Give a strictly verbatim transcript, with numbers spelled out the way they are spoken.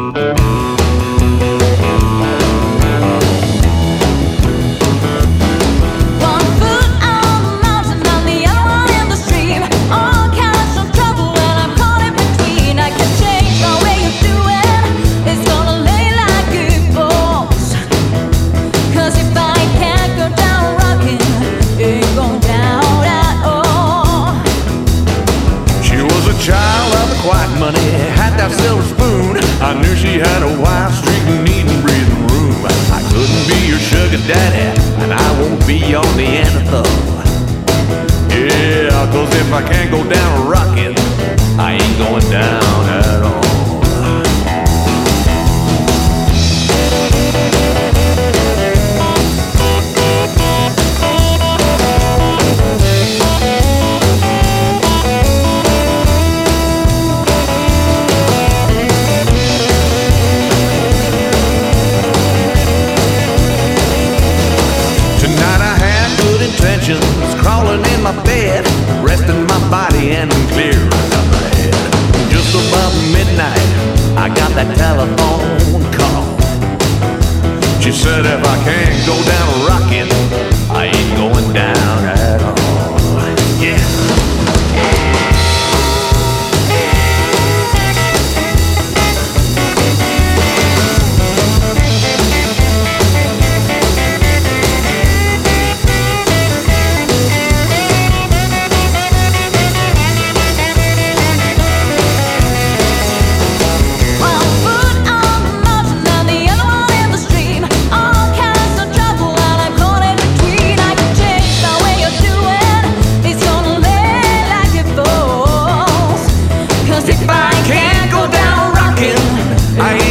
Silver spoon. I knew she had a wife, street and eating, breathing room. I couldn't be your sugar daddy, and I won't be your Neanderthal. Yeah, cause if I can't go down rockin', I ain't going down at all. Crawling in my bed, resting my body and clearing up my head. Just about midnight, I got that telephone call. She said if I can't go down rockin', I ain't going down at all. Yeah. I